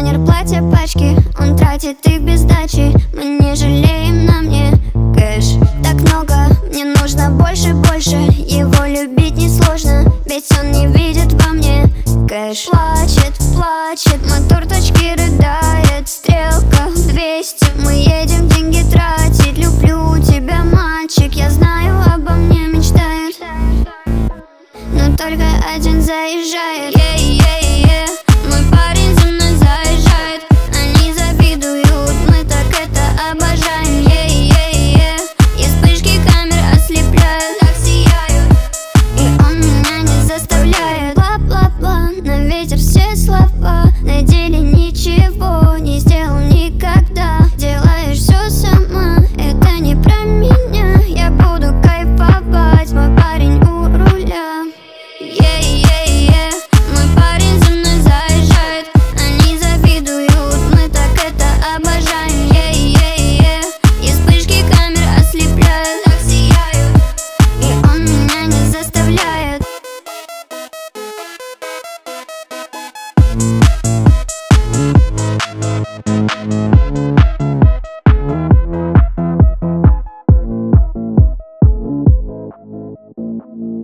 Дизайнер платья пачки, он тратит их без сдачи. Мы не жалеем, на мне кэш так много, мне нужно больше, больше. Его любить несложно, ведь он не видит во мне кэш. Плачет, плачет, мотор тачки рыдает. Стрелка 200, мы едем деньги тратить. Люблю тебя, мальчик, я знаю, обо мне мечтает, но только один заезжает. Мой парень за мной заезжает, они завидуют, мы так это обожаем. И вспышки камер ослепляют, так сияют, и он меня не заставляет. Бла-бла-бла, на ветер все слова.